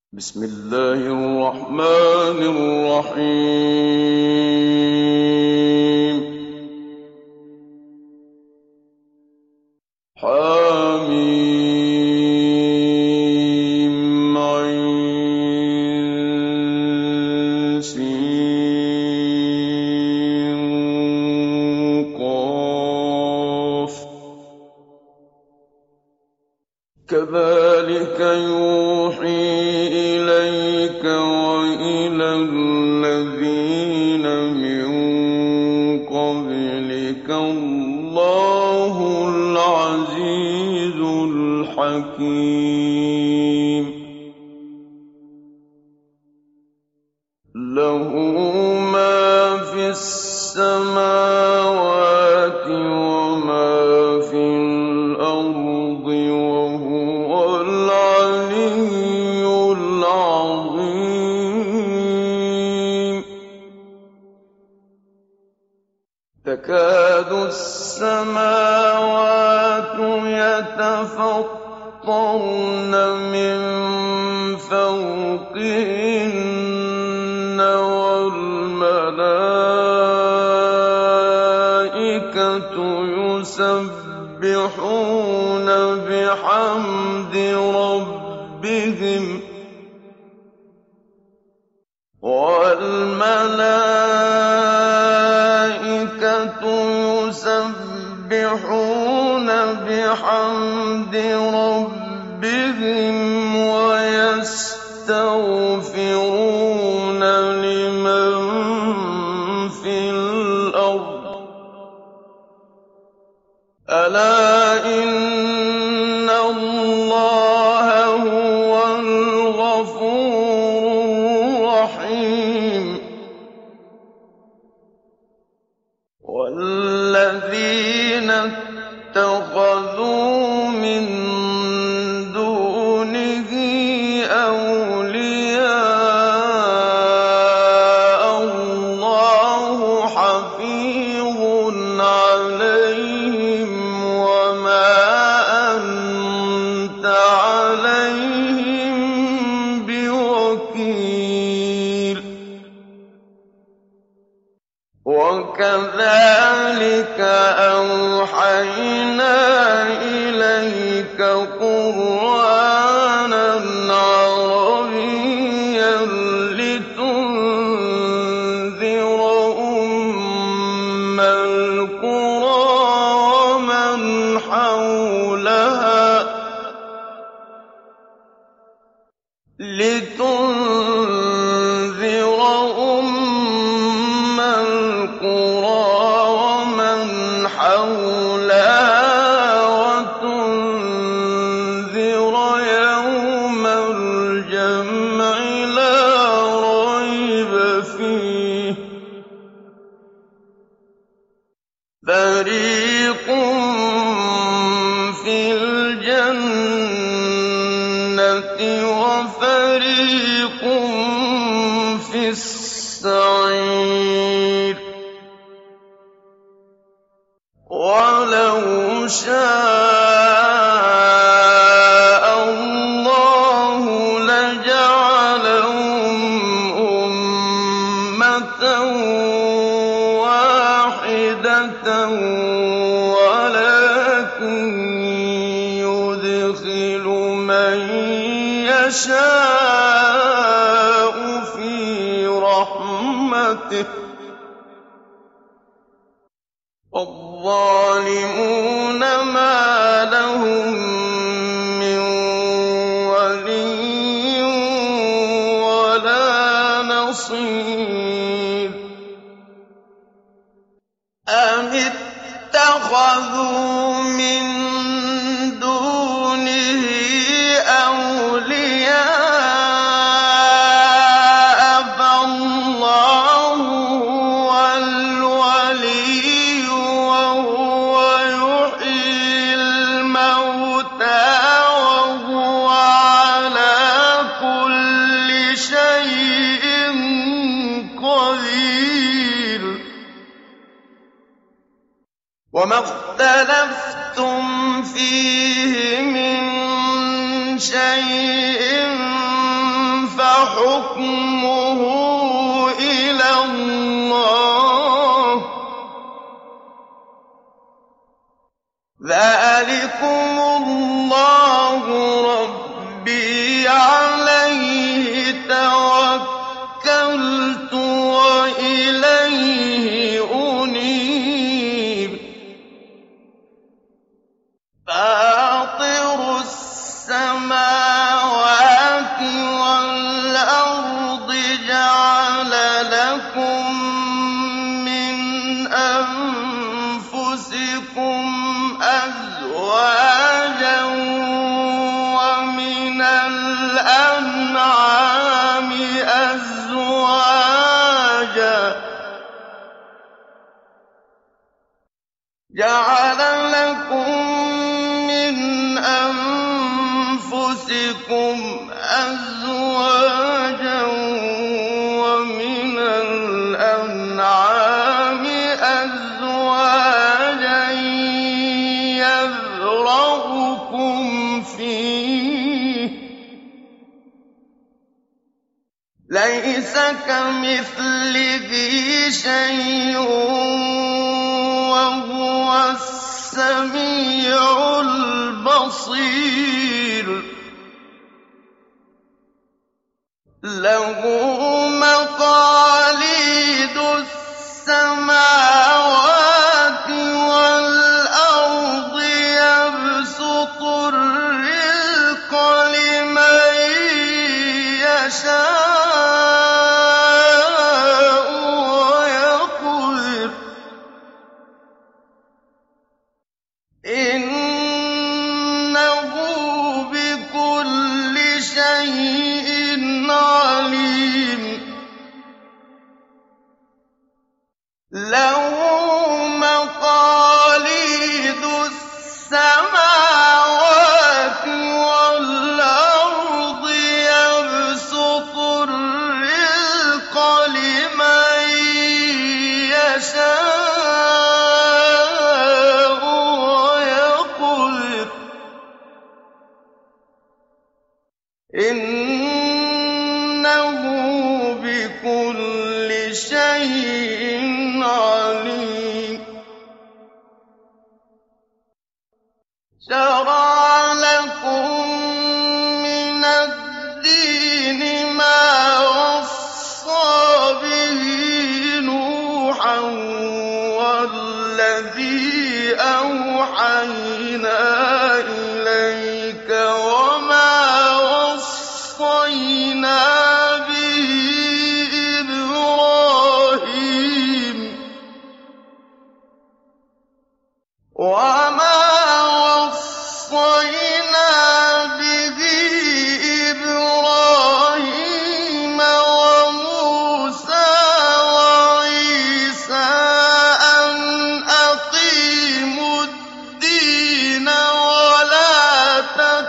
بسم الله الرحمن الرحيم. حميم عين سين قاف كذلك يوحي إليك وإلى الذين من قبلك الله العزيز الحكيم. له ما في السماوات وما في الأرض وهو العلي العظيم. تكاد السماوات يتفطرن من فوقهن والملائكة يسبحون بحمد ربهم ويستغفرون لمن في الأرض ألا إن الله هو الغفور الرحيم. والذين اتخذوا من دونه أولياء الله حفيظ عليهم وما أنت عليهم بوكيل. وكذلك أوحينا إليك قرآنا عربيا لتنذر أم القرى ومن حولها وتنذر يوم الجمع لا ريب فيه. فريق في الجنة وفريق في السعير. ولو شاء الله لجعلهم أمة واحدة ولكن يدخل من يشاء في رحمته. الظالمون ما لهم من ولي ولا نصير. أم اتخذوا من دونه أولياء فالله هو الولي وهو يحيي الموتى وهو على كل شيء قدير. وما اختلفتم فيه من شيء وحكمه إلى الله ۚ ذلكم الله ربي عليه توكلت وإليه أنيب. فاطر السماوات والأرض جعل لكم من أنفسكم أزواجا ومن الأنعام أزواجا جعل لكم من أنفسكم أزواجا ومن الأنعام أزواجا يذرأكم فيه ۚ ليس كمثله شيء وهو السميع البصير. له مقاليد السماوات والأرض يبسط الرزق لمن يشاء ويقدر ۚ إنه بكل شيء عليم. له مقاليد السماوات والأرض يبسط الرزق لمن يشاء ويقدر ۚ إنه بكل شيء عليم. شرع لكم من الدين ما وصى به نوحا والذي أوحينا إليك وما وصينا به إبراهيم وموسى وعيسى أن أقيموا الدين ولا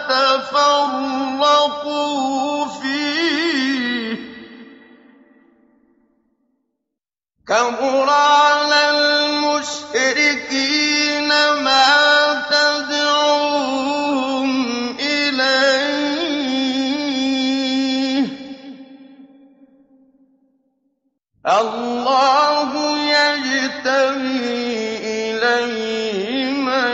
تتفرقوا فيه ۚ كبر على المشركين ما تدعوهم إليه ۚ الله يجتبي إليه من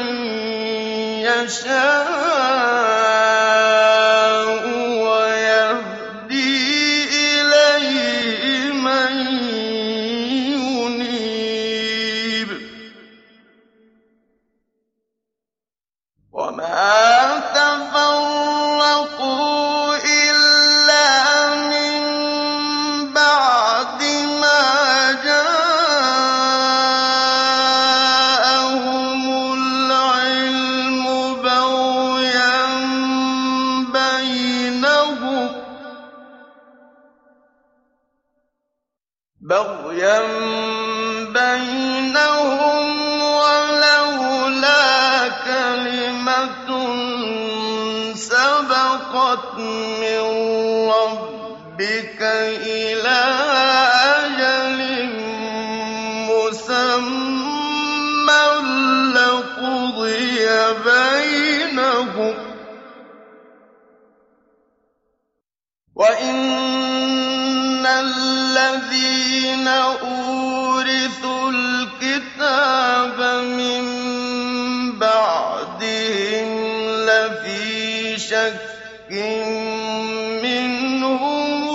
يشاء ويهدي إليه من ينيب. وما تفرقوا إلا من بعد ما جاءهم العلم بغيا بينهم ولولا كلمة سبقت من ربك إلى أجل مسمى لقضي بينهم وإن الَّذِينَ أُورِثُوا الْكِتَابَ مِن بَعْدِهِمْ لَفِي شَكٍّ مِّنْهُ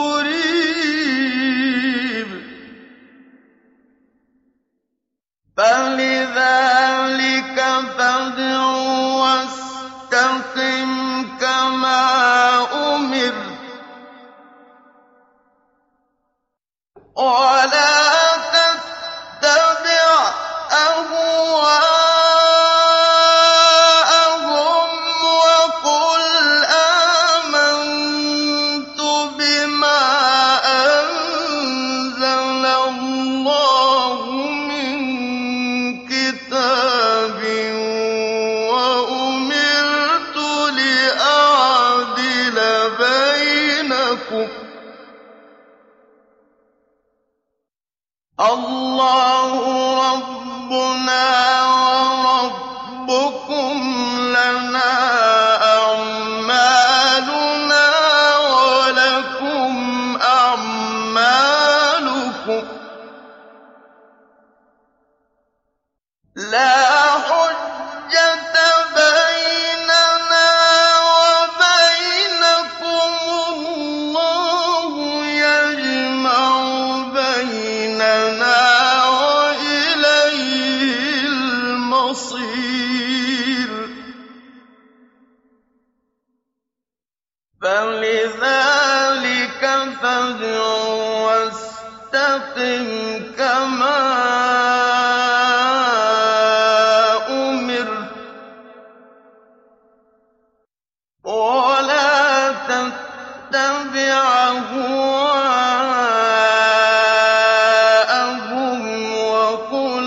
مُرِيبٍ فَلِذَٰلِكَ فَادْعُ وَاسْتَقِمْ كَمَا أُمِرْتَ وَلَا تَتَّبِعْ أَهْوَاءَهُمْ وَقُلْ آمَنتُ بِمَا أَنزَلَ اللَّهُ مِن كِتَابٍ وَأُمِرْتُ لِأَعْدِلَ بَيْنَكُمْ ۖ اللَّهُ رَبُّنَا وَرَبُّكُمْ لَنَا أَعْمَالُنَا وَلَكُمْ أَعْمَالُكُمْ ۖ لَا حُجَّةَ بَيْنَنَا وَبَيْنَكُمُ ۖ اللَّهُ يَجْمَعُ بَيْنَنَا وَإِلَيْهِ الْمَصِيرُ فَلِذَٰلِكَ فَادْعُ وَاسْتَقِمْ كَمَا أُمِرْتَ وَلَا تَتَّبِعْ أَهْوَاءَهُمْ وَقُلْ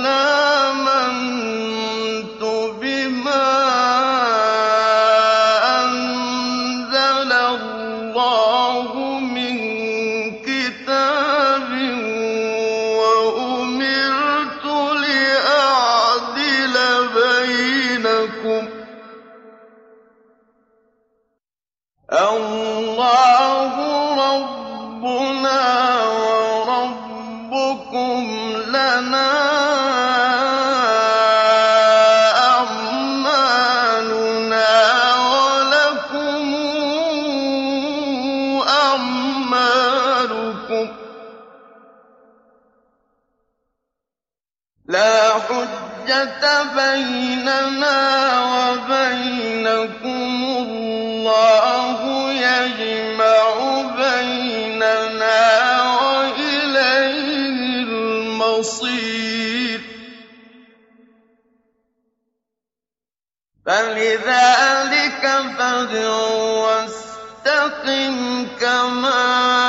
آمَنتُ بِمَا أَنزَلَ اللَّهُ مِن كِتَابٍ وَأُمِرْتُ لِأَعْدِلَ بَيْنَكُمْ ۖ اللَّهُ رَبُّنَا وَرَبُّكُمْ لَنَا أَعْمَالُنَا وَلَكُمْ أَعْمَالُكُمْ ۖ لَا حُجَّةَ بَيْنَنَا وَبَيْنَكُمُ ۖ اللَّهُ يَجْمَعُ بَيْنَنَا وَإِلَيْهِ الْمَصِيرُ فَلِذَٰلِكَ فَادْعُ وَاسْتَقِمْ كَمَا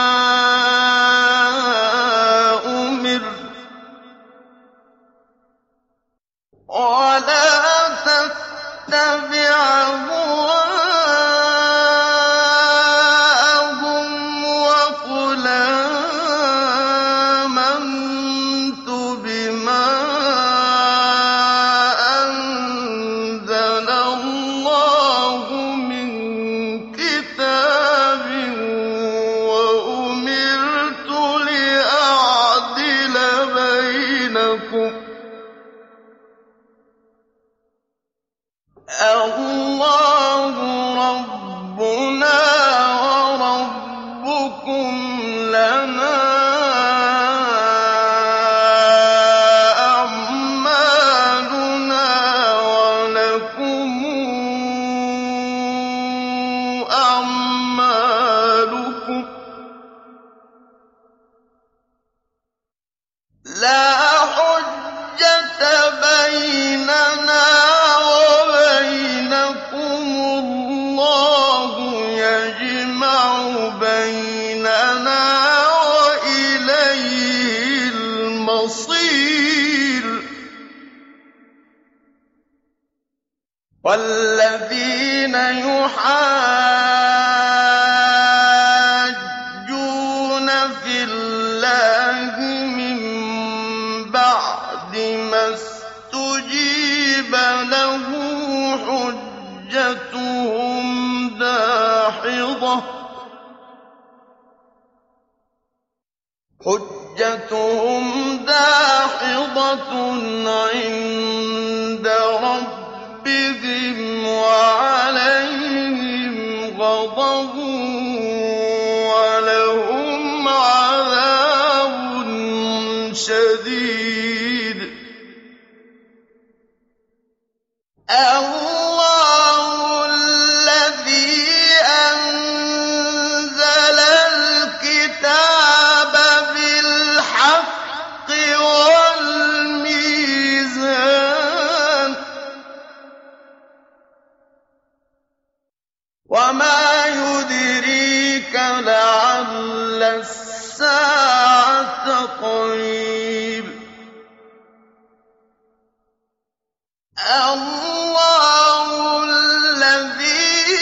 أُمِرْتَ وَلَا تَتَّبِعْ أَهْوَاءَهُمْ وَقُلْ آمَنتُ بِمَا أَنزَلَ اللَّهُ مِن كِتَابٍ وَأُمِرْتُ لِأَعْدِلَ بَيْنَكُمْ ۖ اللَّهُ رَبُّنَا وَرَبُّكُمْ لَنَا أَعْمَالُنَا وَلَكُمْ أَعْمَالُكُمْ ۖ لَا حُجَّةَ بَيْنَنَا وَبَيْنَكُمُ ۖ اللَّهُ يَجْمَعُ بَيْنَنَا وَإِلَيْهِ الْمَصِيرُ وَالَّذِينَ يُحَاجُّونَ فِي اللَّهِ مِن بَعْدِ مَا اسْتُجِيبَ لَهُ حُجَّتُهُمْ دَاحِضَةٌ حجتهم داحضة عند ربهم وعليهم غضب ولهم عذاب شديد. الله الذي أنزل الكتاب بالحق والميزان وما يدريك لعل الساعة قريب. الله الذي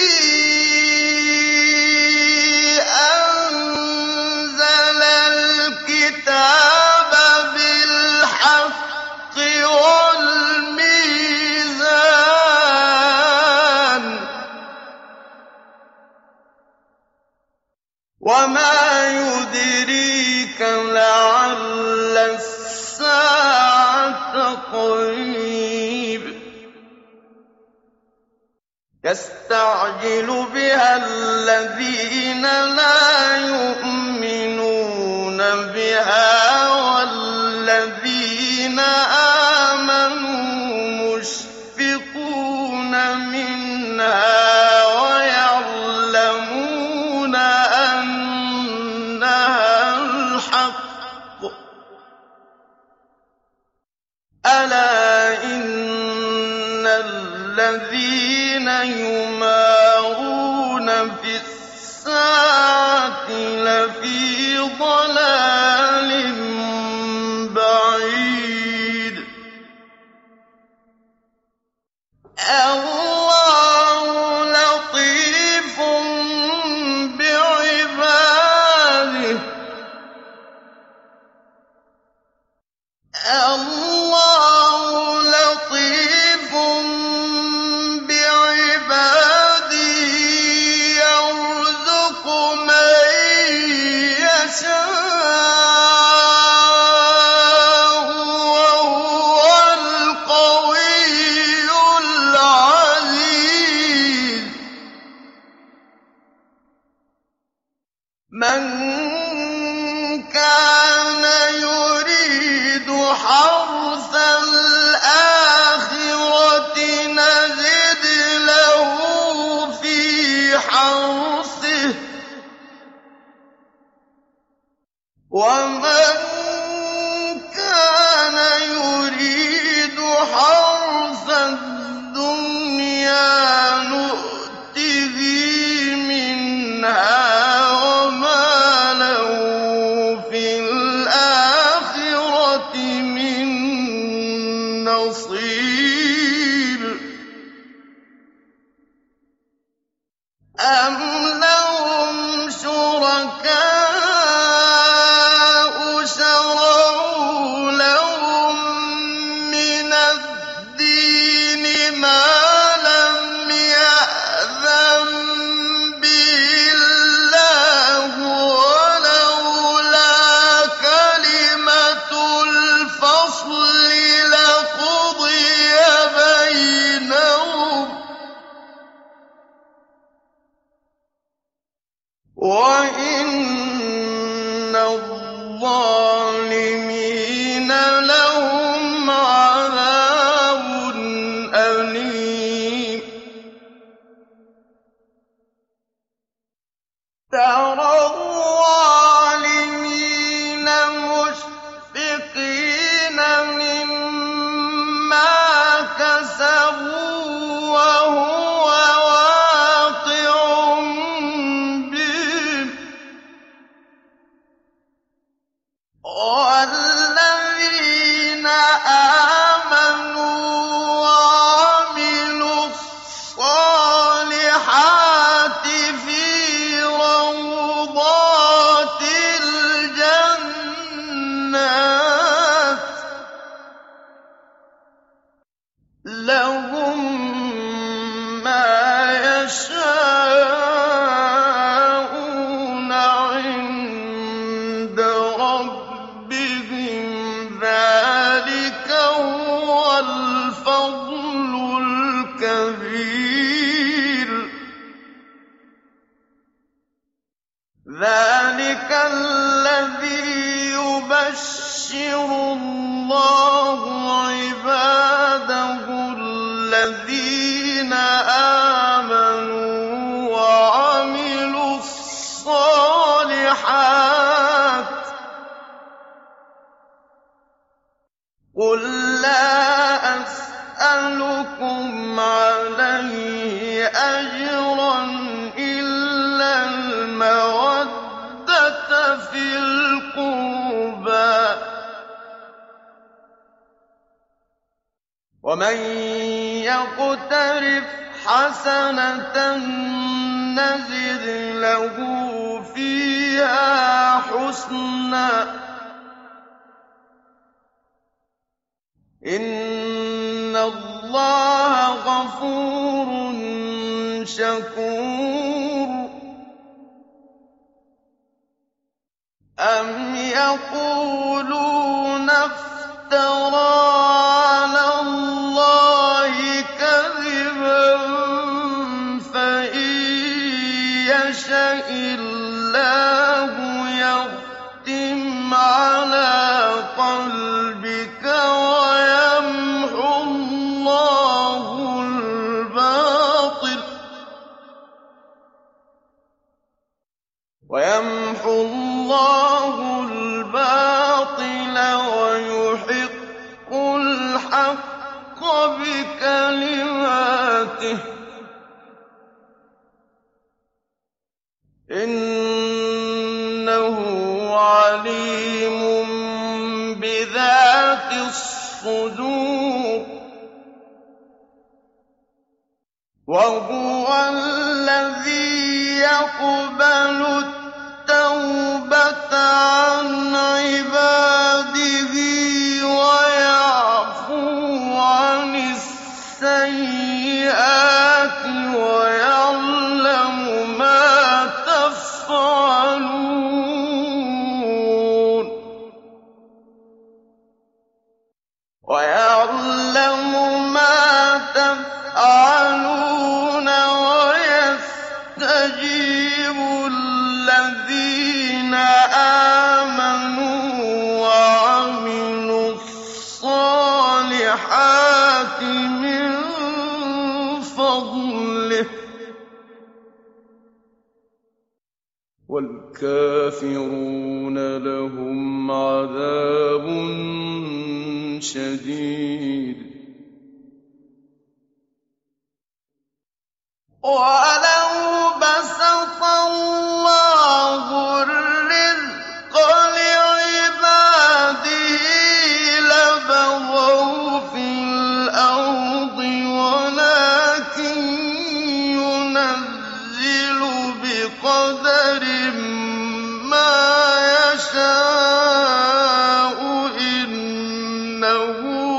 أنزل الكتاب بالحق والميزان وما يدريك لعل الساعة قريب. يستعجل بها الذين لا يؤمنون بها والذين آمنوا مشفقون منها ويعلمون أنها الحق. ألا إن الذين يمارون في الساعة لفي ضلال بعيد. الله لطيف بعباده. الله لطيف بعباده يرزق من يشاء وهو القوي العزيز. من كان يريد حرث الآخرة نزد له في حرثه ومن كان يريد حرث الدنيا نؤته منها وما له في الآخرة من نصيب. أم لهم شركاء شرعوا لهم من الدين ما لم يأذن به الله ولولا كلمة الفصل لقضي بينهم وإن الظالمين لهم عذاب أليم. ترى الظالمين مشفقين مما كسبوا وهو واقع بهم والذين آمنوا وعملوا الصالحات في روضات الجنات لهم ما يشاءون عند ربهم ذَٰلِكَ الَّذِي يُبَشِّرُ اللَّهُ عِبَادَهُ الَّذِينَ آمَنُوا وَعَمِلُوا الصَّالِحَاتِ ۗ قُل لَّا أَسْأَلُكُمْ عَلَيْهِ أَجْرًا إِلَّا الْمَوَدَّةَ فِي الْقُرْبَىٰ ۗ وَمَن يَقْتَرِفْ حَسَنَةً نَّزِدْ لَهُ فِيهَا حُسْنًا ۚ إِنَّ اللَّهَ غَفُورٌ شَكُورٌ. أَمْ يَقُولُونَ افْتَرَىٰ عَلَى اللَّهِ كَذِبًا ۖ فَإِن يَشَإِ اللَّهُ يَخْتِمْ عَلَىٰ قَلْبِكَ وَيَمْحُو اللَّهُ الْبَاطِلَ وَيُحِقُّ الْحَقَّ بِكَلِمَاتِهِ ۚ إِنَّهُ عَلِيمٌ بِذَاتِ الصُّدُورِ. وَهُوَ الَّذِي يَقْبَلُ التَّوْبَةَ عَنْ عِبَادِهِ وَيَعْفُو عَنِ السَّيِّئَاتِ وَيَعْلَمُ مَا تَفْعَلُونَ وَيَسْتَجِيبُ الَّذِينَ آمَنُوا وَعَمِلُوا الصَّالِحَاتِ مِن فَضْلِهِ ۖ وَالْكَافِرُونَ لَهُمْ عَذَابٌ شَدِيدٌ. وَلَوْ بَسَطَ اللَّهُ الرِّزْقَ لِعِبَادِهِ لَبَغَوْا فِي الْأَرْضِ وَلَٰكِن يُنَزِّلُ بِقَدَرٍ مَّا يَشَاءُ ۚ إِنَّهُ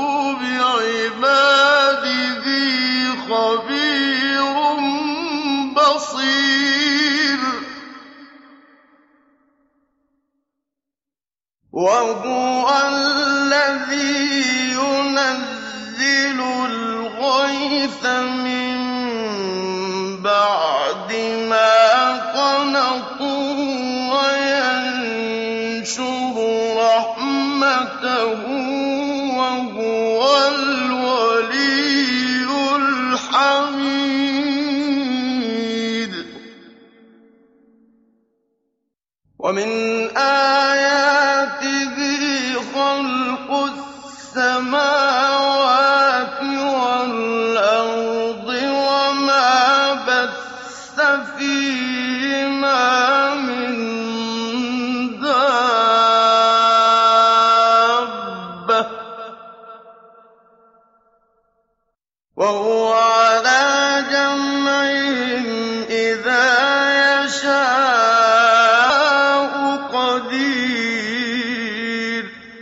بِعِبَادِهِ خَبِيرٌ بَصِيرٌ. وَهُوَ الَّذِي يُنَزِّلُ الْغَيْثَ مِن بَعْدِ مَا قَنَطُوا وَيَنشُرُ رَحْمَتَهُ ۚ وَهُوَ الْوَلِيُّ الْحَمِيدُ. وَمِنْ آيَاتِهِ خَلْقُ السَّمَاوَاتِ وَالْأَرْضِ وَمَا بَثَّ فِيهِمَا مِن دَابَّةٍ ۚ وَهُوَ عَلَىٰ جَمْعِهِمْ إِذَا يَشَاءُ قَدِيرٌ.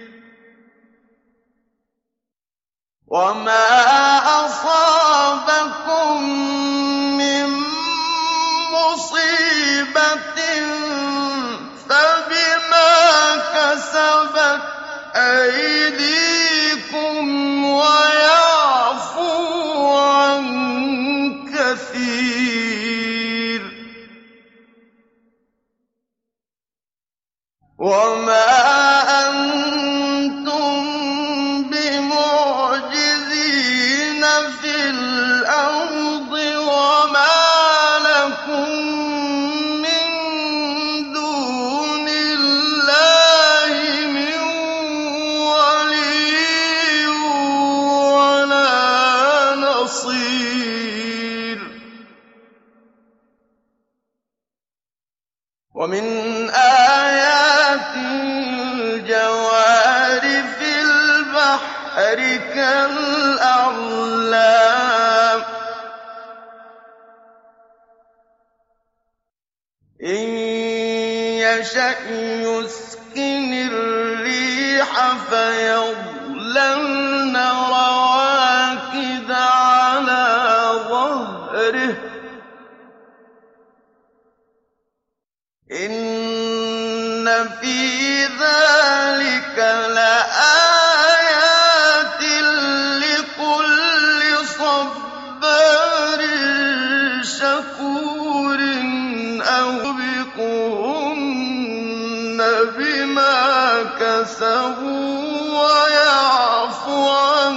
وَمَا أَصَابَكُم مِّن مُّصِيبَةٍ فَبِمَا كَسَبَتْ أَيْدِيكُمْ وَيَعْفُو عَن كَثِيرٍ. وَمَا أَنتُم بِمُعْجِزِينَ فِي الْأَرْضِ وَمَا لَكُم مِّن دُونِ اللَّهِ مِن وَلِيٍّ وَلَا نَصِيرٍ وَمِنْ آيَاتِهِ الْجَوَارِ فِي الْبَحْرِ كَالْأَعْلَامِ ۚ إِن يَشَأْ يُسْكِنِ الرِّيحَ فَيَظْلَلْنَ رَوَاكِدَ عَلَىٰ ظَهْرِهِ ۚ إِنَّ فِي ذَٰلِكَ لَآيَاتٍ لِّكُلِّ صَبَّارٍ شَكُورٍ أَوْ يُوبِقْهُنَّ بِمَا كَسَبُوا وَيَعْفُ عَن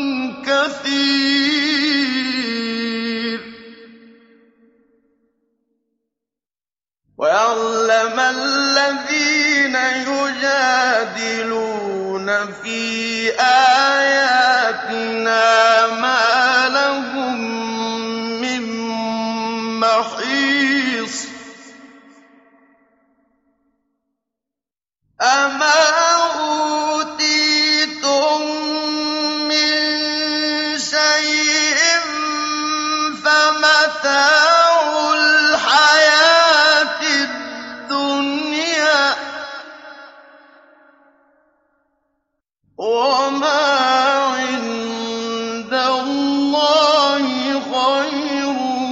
كَثِيرٍ وَيَعْلَمَ الَّذِينَ يُجَادِلُونَ فِي آيَاتِنَا مَا لَهُم مِّن مَّحِيصٍ أَمَا أُوتِيتُم مِّن شَيْءٍ فَمَتَاعُ الْحَيَاةِ الدُّنْيَا ۖ وَمَا عِندَ اللَّهِ خَيْرٌ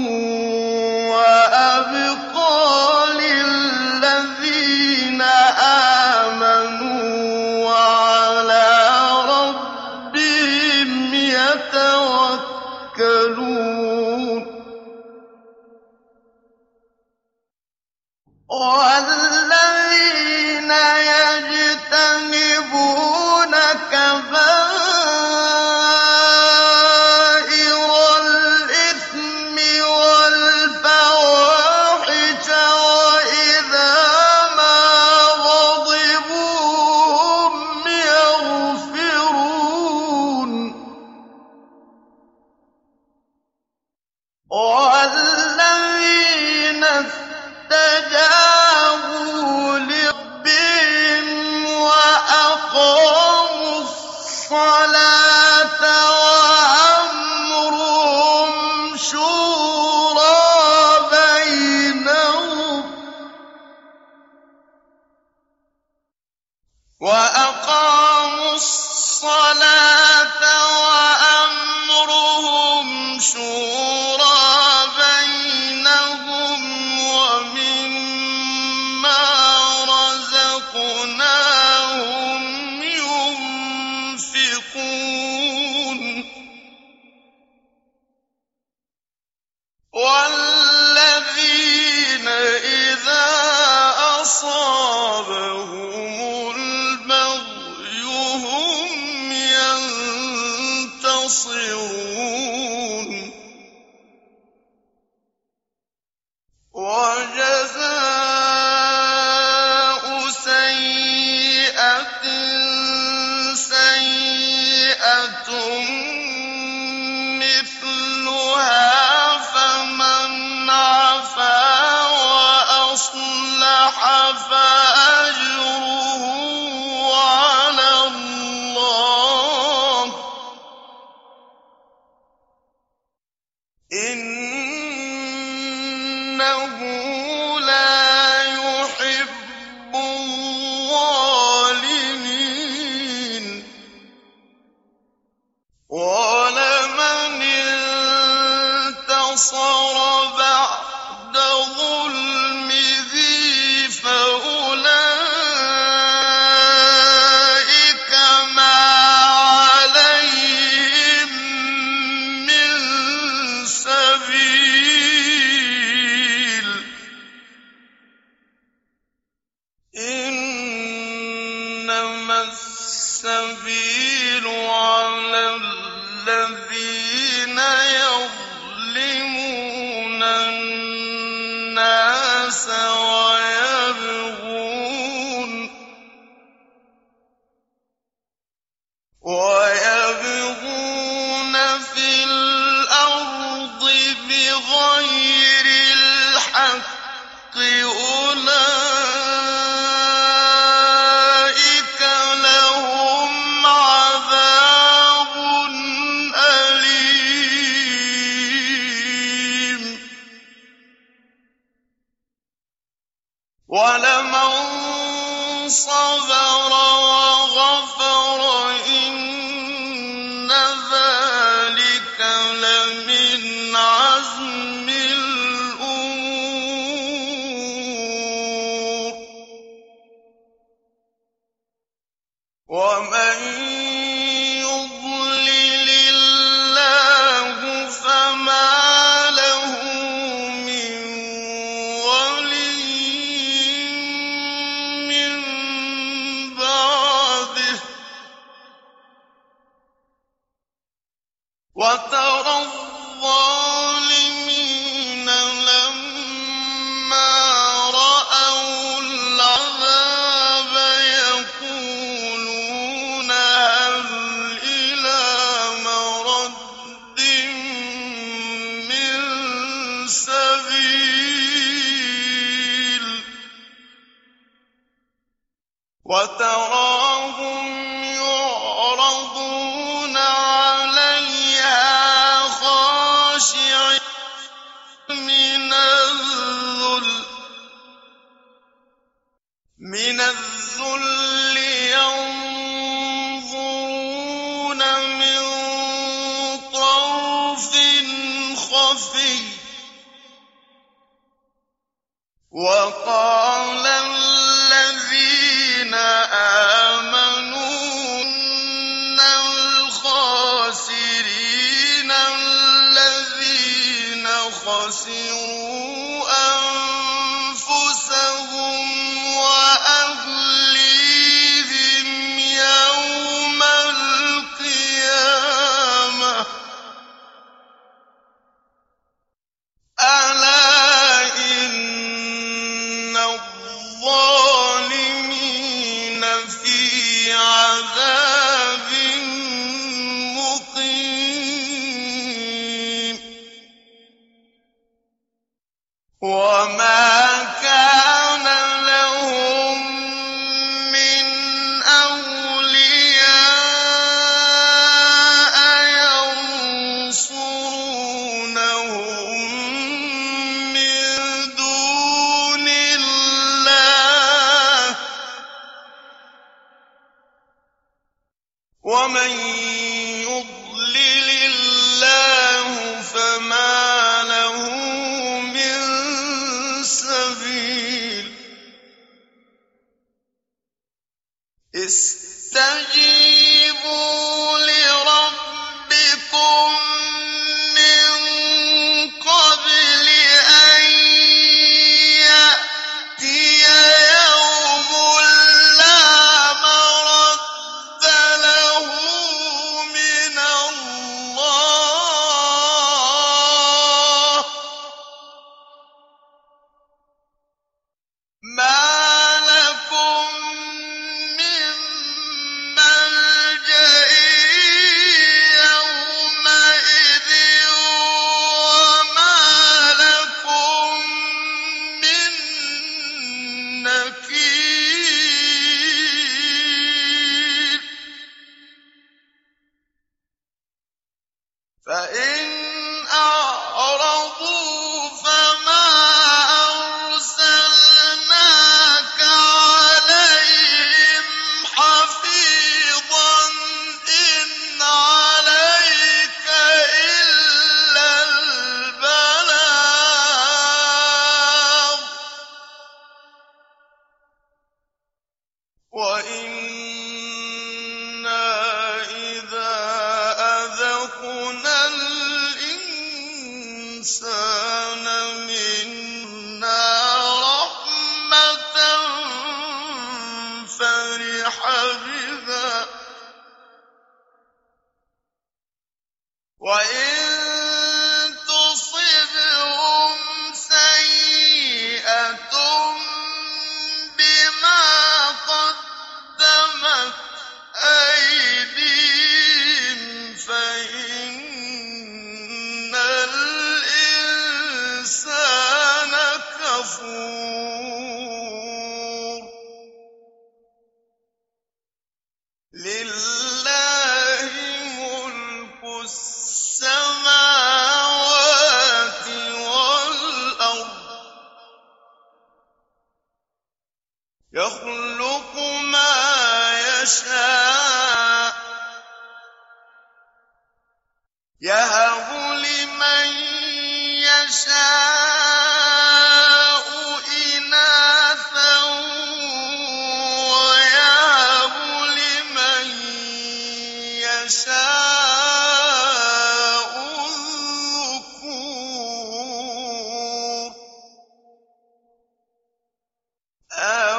وَأَبْقَىٰ لِلَّذِينَ آمَنُوا وَعَلَىٰ رَبِّهِمْ يَتَوَكَّلُونَ وَالَّذِينَ يَجْتَنِبُونَ كَبَائِرَ الْإِثْمِ وَالْفَوَاحِشَ وَإِذَا مَا غَضِبُوا هُمْ يَغْفِرُونَ وَالَّذِينَ اسْتَجَابُوا لِرَبِّهِمْ وَأَقَامُوا الصَّلَاةَ وَأَمْرُهُمْ شُورَىٰ بَيْنَهُمْ وَمِمَّا رَزَقْنَاهُمْ يُنفِقُونَ وَالَّذِينَ إِذَا أَصَابَهُمُ الْبَغْيُ هُمْ يَنتَصِرُونَ وَجَزَاءُ سَيِّئَةٍ سَيِّئَةٌ مِّثْلُهَا فَمَنْ عَفَا وَأَصْلَحَ فَأَجْرُهُ عَلَى اللَّهِ ۚ إِنَّهُ لَا يُحِبُّ الظَّالِمِينَ وَلَمَنِ انتَصَرَ بَعْدَ ظُلْمِهِ فَأُولَٰئِكَ إنما السبيل على الذين يظلمون الناس ويبغون في الأرض بغير الحق أولئك لهم عذاب أليم ولمن صبر وغفر إن ذلك لمن عزم الأمور ومن يضلل الله فما له من ولي من بعده وترى الظالمين لما رأوا العذاب يقولون هل إلى مرد من سبيل وتراهم يعرضون عليها خاشعين من الذل ينظرون من طرف خفي وقال الذين آمنوا إن الخاسرين الذين خسروا أنفسهم وأهليهم يوم القيامة ألا إن الظالمين في عذاب مقيم وما كان لهم من أولياء ينصرونهم من دون الله ومن يضلل الله فما له من سبيل استجيبوا لربكم من قبل أن يأتي يوم لا مرد له من الله ما لكم من ملجأ يومئذ وما لكم من نكير فإن أعرضوا فما أرسلناك عليهم حفيظا إن عليك إلا البلاغ وإنا إذا أذقنا الإنسان منا رحمة فرح بِحَبِذَا وَإِن تُصِبْهُمْ سَيِّئَةٌ بِمَا قَدَّمَتْ أَيْدِيهِمْ فَإِنَّ الْإِنسَانَ كَفُورٌ لِلَّهِ مُلْكُ السَّمَاوَاتِ وَالْأَرْضِ يَخْلُقُ مَا يَشَاءُ يَهَبُ لِمَن يَشَاءُ إِنَاثًا وَيَهَبُ لِمَن يَشَاءُ الذُّكُورَ أَوْ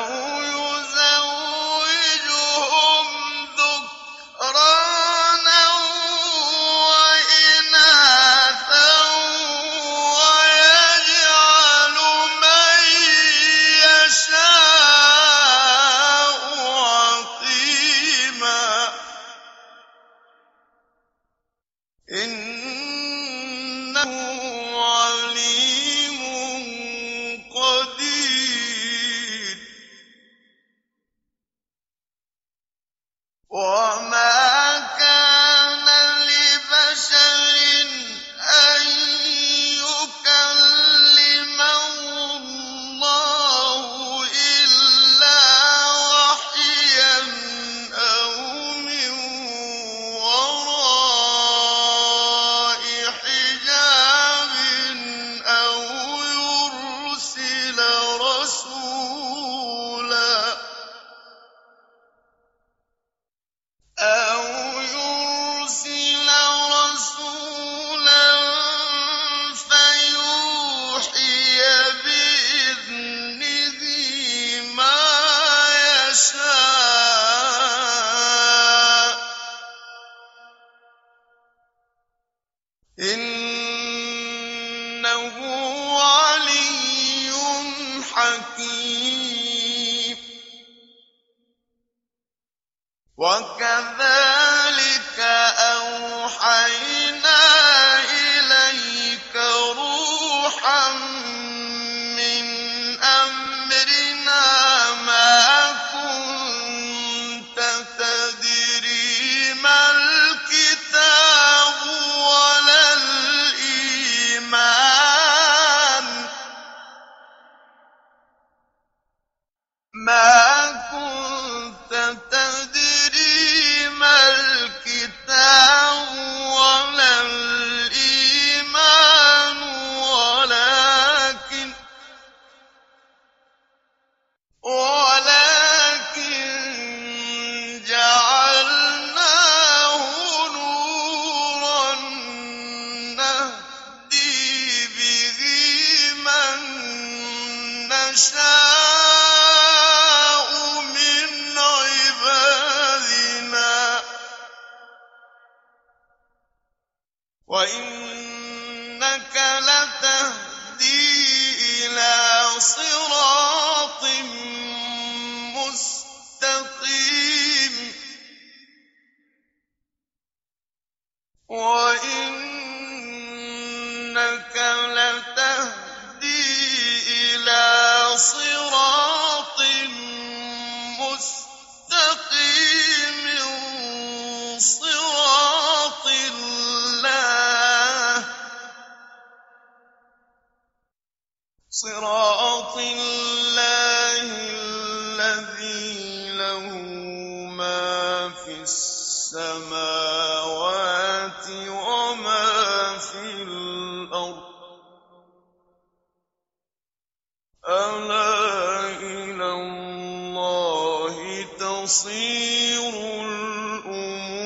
يُزَوِّجُهُمْ ذُكْرَانًا وَإِنَاثًا وَيَجْعَلُ مَن يَشَاءُ عَقِيمًا إِنَّهُ عَلِيمٌ قَدِيرٌ وَمَا كَانَ لِبَشَرٍ أَن يُكَلِّمَهُ اللَّهُ إِلَّا وَحْيًا أَوْ مِن وَرَاءِ حِجَابٍ أَوْ يُرْسِلَ رَسُولًا فَيُوحِيَ بِإِذْنِهِ مَا يَشَاءُ إِنَّهُ عَلِيٌّ حَكِيمٌ وَكَذَٰلِكَ أَوْحَيْنَا إِلَيْكَ رُوحًا مِّنْ أَمْرِنَا مَا كُنتَ تَدْرِي مَا الْكِتَابُ وَلَا الْإِيمَانُ وَلَٰكِن جَعَلْنَاهُ نُورًا نَّهْدِي بِهِ مَن نَّشَاءُ مِنْ عِبَادِنَا ۚ وَإِنَّكَ لَتَهْدِي إِلَىٰ صِرَاطٍ مُّسْتَقِيمٍ وَإِنَّكَ لَتَهْدِي إِلَىٰ صِرَاطٍ مُّسْتَقِيمٍ صِرَاطِ اللَّهِ الَّذِي لَهُ مَا فِي السَّمَاوَاتِ وَمَا فِي الْأَرْضِ ۗ أَلَا إِلَى اللَّهِ تَصِيرُ الْأُمُورُ